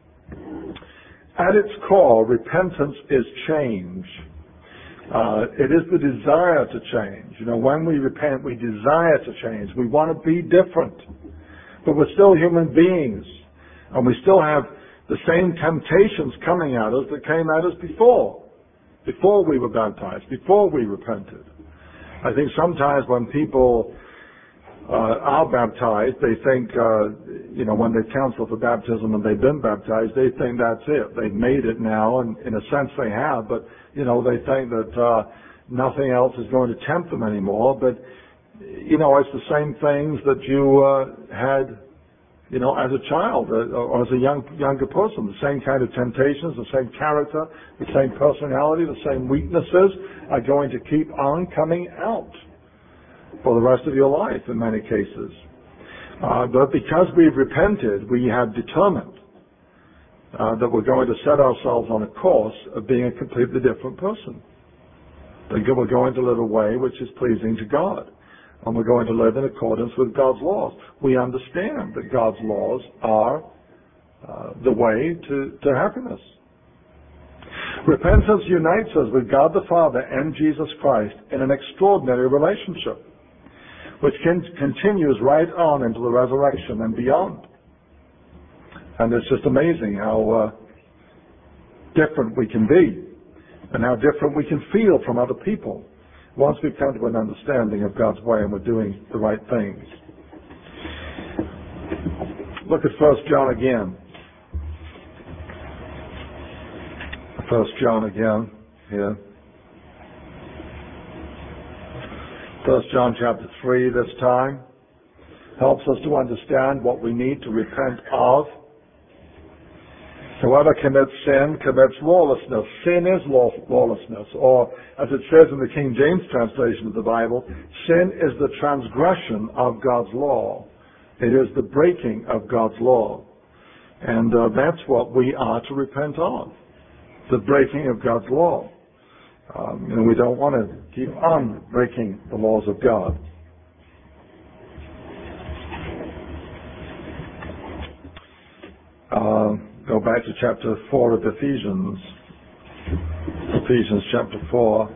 At its core, repentance is change. It is the desire to change. When we repent, we desire to change. We want to be different. But we're still human beings. And we still have the same temptations coming at us that came at us before we were baptized, before we repented. I think sometimes when people are baptized, they think, when they counsel for baptism and they've been baptized, they think that's it. They've made it now, and in a sense they have, but, they think that nothing else is going to tempt them anymore. But, it's the same things that you had, as a child or as a younger person. The same kind of temptations, the same character, the same personality, the same weaknesses are going to keep on coming out for the rest of your life in many cases. But because we've repented, we have determined that we're going to set ourselves on a course of being a completely different person. That we're going to live a way which is pleasing to God. And we're going to live in accordance with God's laws. We understand that God's laws are the way to happiness. Repentance unites us with God the Father and Jesus Christ in an extraordinary relationship, which continues right on into the resurrection and beyond. And it's just amazing how different we can be and how different we can feel from other people once we've come to an understanding of God's way and we're doing the right things. Look at 1 John again. 1 John again here. 1 John chapter 3 this time helps us to understand what we need to repent of. Whoever commits sin commits lawlessness. Sin is lawlessness. Or, as it says in the King James translation of the Bible, sin is the transgression of God's law. It is the breaking of God's law. And that's what we are to repent of. The breaking of God's law. We don't want to keep on breaking the laws of God. Go back to chapter 4 of Ephesians. Ephesians chapter 4.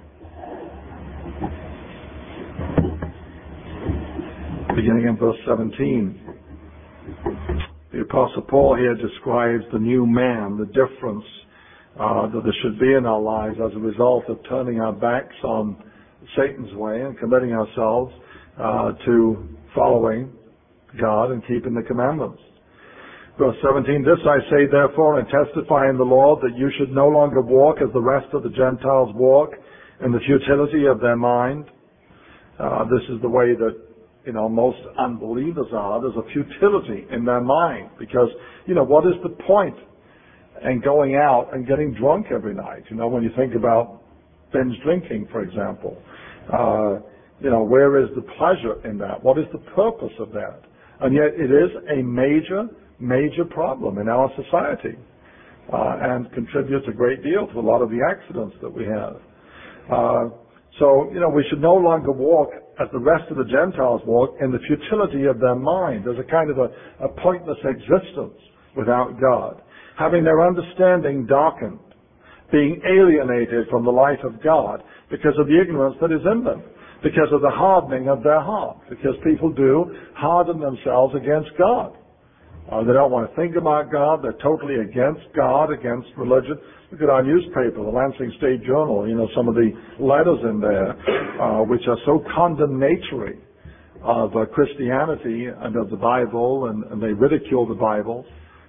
Beginning in verse 17. The Apostle Paul here describes the new man, the difference that there should be in our lives as a result of turning our backs on Satan's way and committing ourselves to following God and keeping the commandments. Verse 17, this I say therefore and testify in the Lord that you should no longer walk as the rest of the Gentiles walk in the futility of their mind. This is the way that, most unbelievers are. There's a futility in their mind because, what is the point in going out and getting drunk every night? When you think about binge drinking, for example, where is the pleasure in that? What is the purpose of that? And yet it is a major problem in our society and contributes a great deal to a lot of the accidents that we have. So we should no longer walk as the rest of the Gentiles walk in the futility of their mind. There's a kind of a pointless existence without God. Having their understanding darkened, being alienated from the light of God because of the ignorance that is in them, because of the hardening of their heart, because people do harden themselves against God. They don't want to think about God. They're totally against God, against religion. Look at our newspaper, the Lansing State Journal, some of the letters in there, which are so condemnatory of Christianity and of the Bible, and they ridicule the Bible.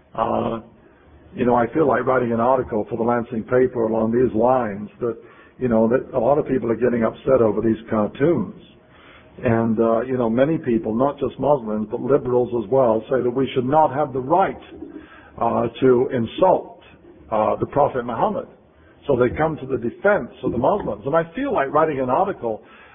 I feel like writing an article for the Lansing paper along these lines that, that a lot of people are getting upset over these cartoons. And, many people, not just Muslims, but liberals as well, say that we should not have the right to insult the Prophet Muhammad. So they come to the defense of the Muslims. And I feel like writing an article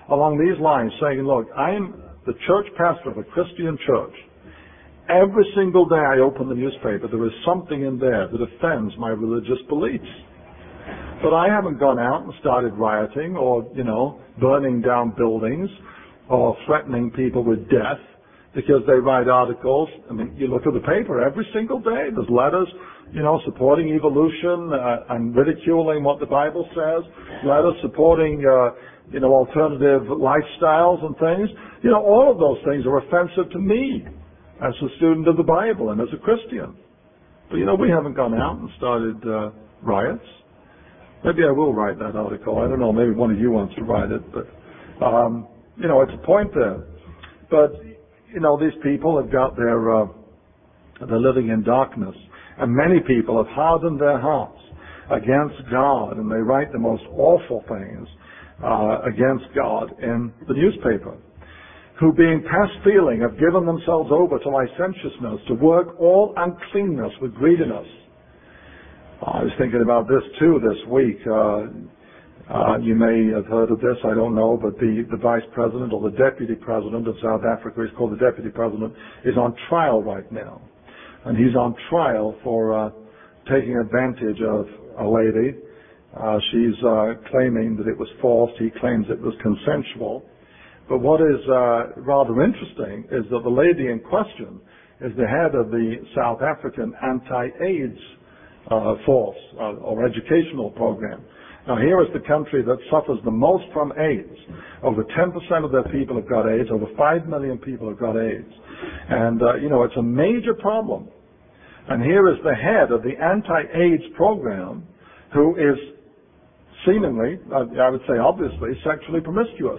along these lines saying, look, I'm the church pastor of a Christian church. Every single day I open the newspaper, there is something in there that offends my religious beliefs. But I haven't gone out and started rioting or, burning down buildings or threatening people with death because they write articles. I mean, you look at the paper every single day. There's letters, supporting evolution and ridiculing what the Bible says. Letters supporting, alternative lifestyles and things. All of those things are offensive to me as a student of the Bible and as a Christian. But, we haven't gone out and started riots. Maybe I will write that article. I don't know. Maybe one of you wants to write it. But, it's a point there. But, these people have got they're living in darkness. And many people have hardened their hearts against God. And they write the most awful things against God in the newspaper. Who being past feeling have given themselves over to licentiousness, to work all uncleanness with greediness. I was thinking about this too this week. You may have heard of this, I don't know, but the vice president or the deputy president of South Africa, he's called the deputy president, is on trial right now. And he's on trial for taking advantage of a lady. She's claiming that it was forced. He claims it was consensual. But what is rather interesting is that the lady in question is the head of the South African anti-AIDS force or educational program. Now here is the country that suffers the most from AIDS. Over 10% of their people have got AIDS. Over 5 million people have got AIDS. And, it's a major problem. And here is the head of the anti-AIDS program who is seemingly, I would say obviously, sexually promiscuous.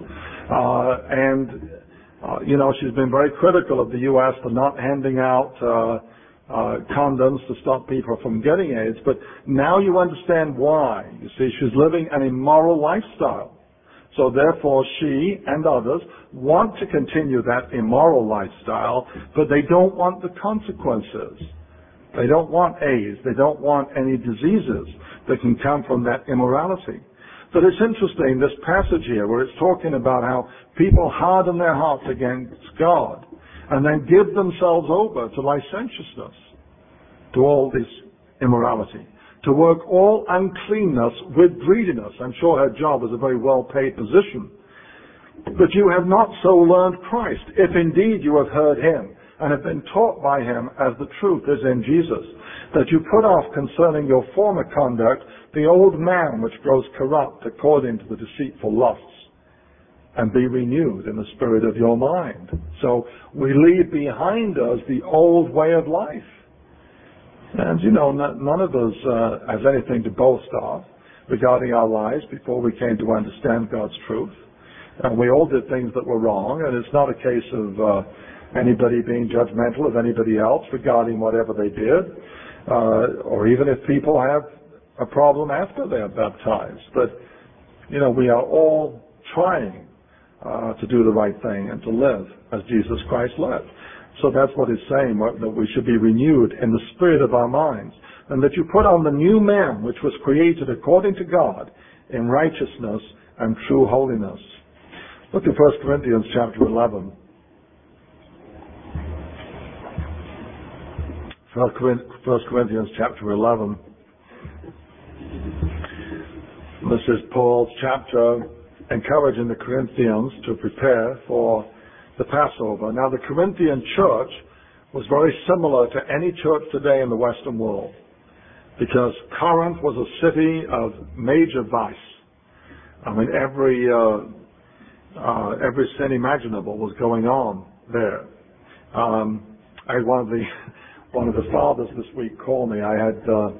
She's been very critical of the U.S. for not handing out condoms to stop people from getting AIDS. But now you understand why. You see, she's living an immoral lifestyle. So therefore she and others want to continue that immoral lifestyle, but they don't want the consequences. They don't want AIDS. They don't want any diseases that can come from that immorality. But it's interesting, this passage here, where it's talking about how people harden their hearts against God and then give themselves over to licentiousness, to all this immorality, to work all uncleanness with greediness. I'm sure her job is a very well-paid position. But you have not so learned Christ, if indeed you have heard him and have been taught by him as the truth is in Jesus, that you put off concerning your former conduct the old man which grows corrupt according to the deceitful lusts, and be renewed in the spirit of your mind. So we leave behind us the old way of life. And none of us has anything to boast of regarding our lives before we came to understand God's truth. And we all did things that were wrong, and it's not a case of anybody being judgmental of anybody else regarding whatever they did, or even if people have a problem after they are baptized. But, we are all trying to do the right thing and to live as Jesus Christ lived. So that's what he's saying, that we should be renewed in the spirit of our minds, and that you put on the new man which was created according to God in righteousness and true holiness. Look at 1 Corinthians chapter 11. 1 Corinthians chapter 11. This is Paul's chapter encouraging the Corinthians to prepare for the Passover. Now the Corinthian church was very similar to any church today in the Western world, because Corinth was a city of major vice. I mean, every sin imaginable was going on there. I had one of the fathers this week call me. I had,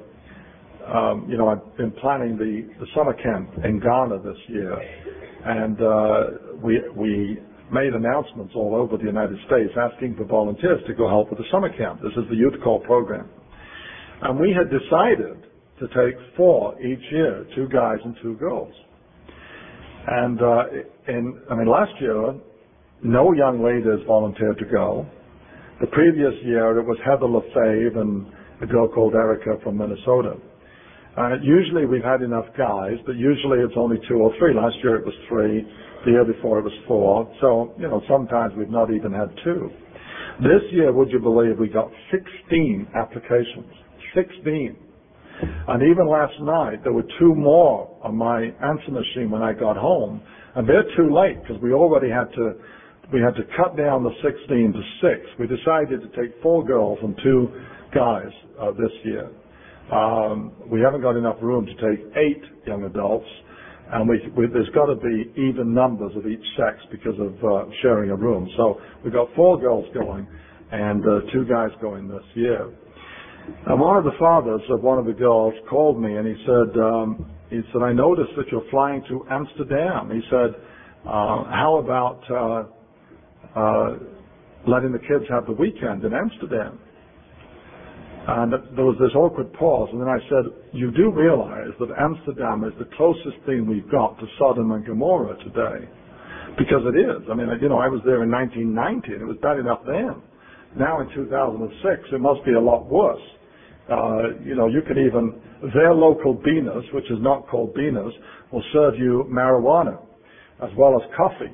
I've been planning the summer camp in Ghana this year, and we made announcements all over the United States asking for volunteers to go help with the summer camp. This is the Youth Call program. And we had decided to take 4 each year, 2 guys and 2 girls. And last year, no young ladies volunteered to go. The previous year, it was Heather LaFave and a girl called Erica from Minnesota. Usually we've had enough guys, but usually it's only 2 or 3. Last year it was 3. The year before it was 4. So, sometimes we've not even had 2. This year, would you believe, we got 16 applications. 16. And even last night, there were 2 more on my answer machine when I got home. And they're too late because we had to cut down the 16 to 6. We decided to take 4 girls and 2 guys this year. We haven't got enough room to take 8 young adults. And there's got to be even numbers of each sex because of sharing a room. So we've got 4 girls going and 2 guys going this year. And one of the fathers of one of the girls called me and he said, I noticed that you're flying to Amsterdam. He said, how about letting the kids have the weekend in Amsterdam? And there was this awkward pause, and then I said, you do realize that Amsterdam is the closest thing we've got to Sodom and Gomorrah today. Because it is. I mean, I was there in 1990, and it was bad enough then. Now in 2006, it must be a lot worse. You can even, their local beaners, which is not called beaners, will serve you marijuana as well as coffee.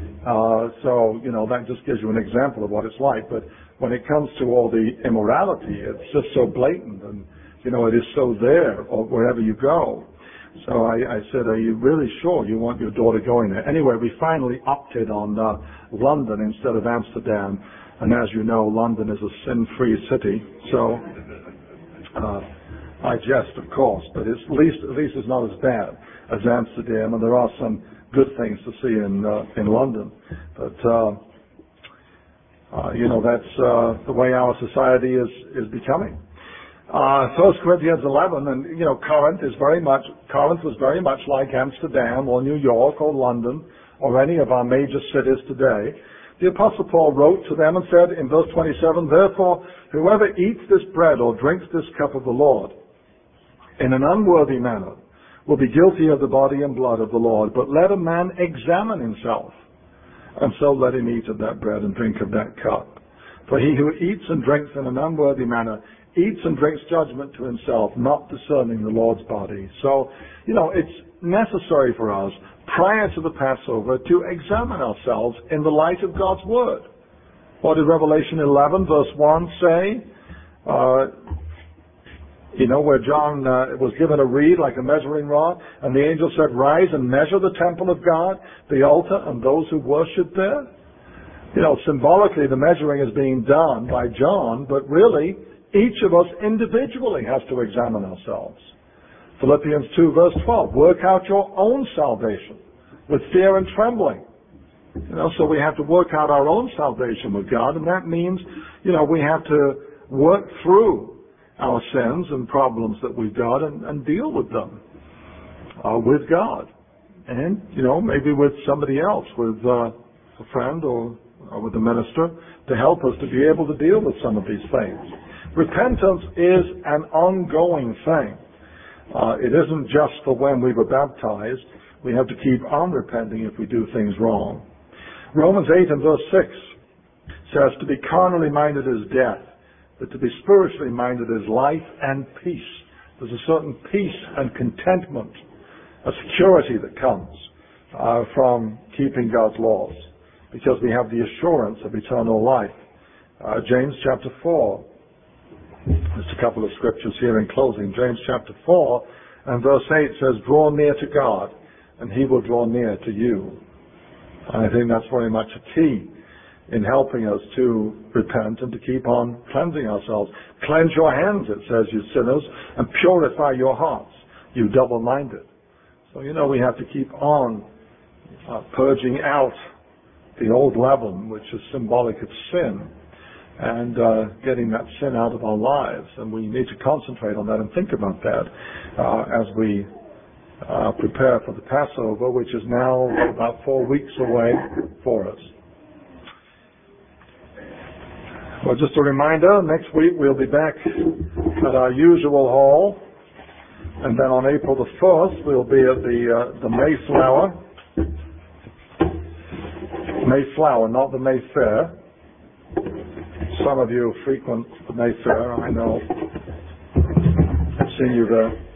That just gives you an example of what it's like. But when it comes to all the immorality, it's just so blatant, and it is so there or wherever you go. So I said, are you really sure you want your daughter going there? Anyway, we finally opted on London instead of Amsterdam, and as you know, London is a sin-free city. So I jest, of course, but at least it's not as bad as Amsterdam, and there are some good things to see in London. But that's the way our society is becoming. 1 Corinthians 11, and Corinth was very much like Amsterdam or New York or London or any of our major cities today. The Apostle Paul wrote to them and said in verse 27, therefore, whoever eats this bread or drinks this cup of the Lord in an unworthy manner will be guilty of the body and blood of the Lord. But let a man examine himself, and so let him eat of that bread and drink of that cup. For he who eats and drinks in an unworthy manner eats and drinks judgment to himself, not discerning the Lord's body. So, it's necessary for us, prior to the Passover, to examine ourselves in the light of God's Word. What did Revelation 11, verse 1 say? Where John was given a reed like a measuring rod, and the angel said, rise and measure the temple of God, the altar, and those who worship there. Symbolically, the measuring is being done by John, but really, each of us individually has to examine ourselves. Philippians 2, verse 12, work out your own salvation with fear and trembling. So we have to work out our own salvation with God, and that means, we have to work through our sins and problems that we've got and deal with them with God. And, maybe with somebody else, with a friend or with a minister, to help us to be able to deal with some of these things. Repentance is an ongoing thing. It isn't just for when we were baptized. We have to keep on repenting if we do things wrong. Romans 8 and verse 6 says, to be carnally minded is death, but to be spiritually minded is life and peace. There's a certain peace and contentment, a security that comes from keeping God's laws, because we have the assurance of eternal life. James chapter 4. Just a couple of scriptures here in closing. James chapter 4 and verse 8 says, draw near to God, and he will draw near to you. And I think that's very much a key in helping us to repent and to keep on cleansing ourselves. Cleanse your hands, it says, you sinners, and purify your hearts, you double-minded. So, we have to keep on purging out the old leaven, which is symbolic of sin, and getting that sin out of our lives. And we need to concentrate on that and think about that as we prepare for the Passover, which is now about 4 weeks away for us. Well, just a reminder, next week we'll be back at our usual hall, and then on April the 1st we'll be at the Mayflower, not the Mayfair. Some of you frequent the Mayfair, I know. I've seen you there.